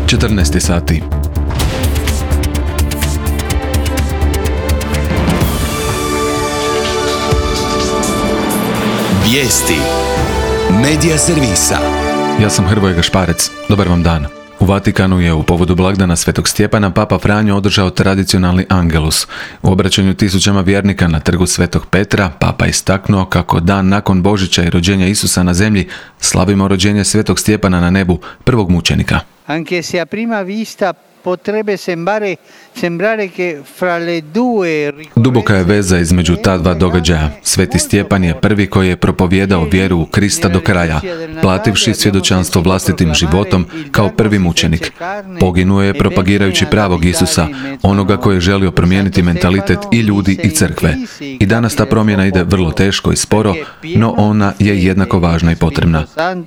14 sati. Vijesti Medija servisa. Ja sam Hrvoje Gašparec. Dobar vam dan. U Vatikanu je u povodu blagdana Svetog Stjepana Papa Franjo održao tradicionalni Angelus. U obraćanju tisućama vjernika na trgu Svetog Petra, Papa istaknuo kako dan nakon Božića i rođenja Isusa na zemlji slavimo rođenje Svetog Stjepana na nebu, prvog mučenika. Anche se a prima vista potrebbe sembrare che fra le due Duboka je veza između ta dva događaja. Sveti Stjepan je prvi koji je propovijedao vjeru u Krista do kraja, plativši svjedočanstvo vlastitim životom kao prvi mučenik. Poginuo je propagirajući pravog Isusa, onoga koji je želio promijeniti mentalitet i ljudi i crkve. I danas ta promjena ide vrlo teško i sporo, no ona je jednako važna i potrebna.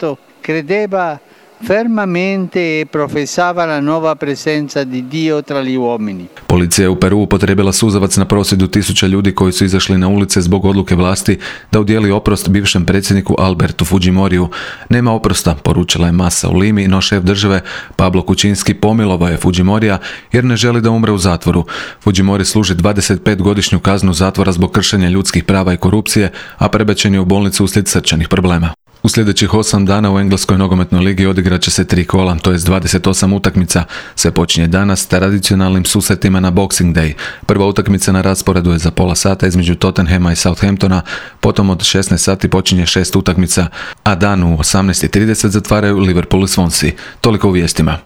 Fermamente professava la nuova presenza di Dio tra gli uomini. Policija je u Peru upotrijebila suzavac na prosvjedu tisuća ljudi koji su izašli na ulice zbog odluke vlasti da udijeli oprost bivšem predsjedniku Albertu Fujimoriju. Nema oprosta, poručila je masa u Limi, no šef države Pablo Kučinski pomilovao je Fujimorija jer ne želi da umre u zatvoru. Fujimori služi 25-godišnju kaznu zatvora zbog kršenja ljudskih prava i korupcije, a prebačen je u bolnicu uslijed srčanih problema. U sljedećih 8 dana u Engleskoj nogometnoj ligi odigrat će se 3 kola, to je 28 utakmica. Sve počinje danas tradicionalnim susretima na Boxing Day. Prva utakmica na rasporedu je za pola sata između Tottenhama i Southamptona, potom od 16 sati počinje 6 utakmica, a dan u 18:30 zatvaraju Liverpool i Swansea. Toliko u vijestima.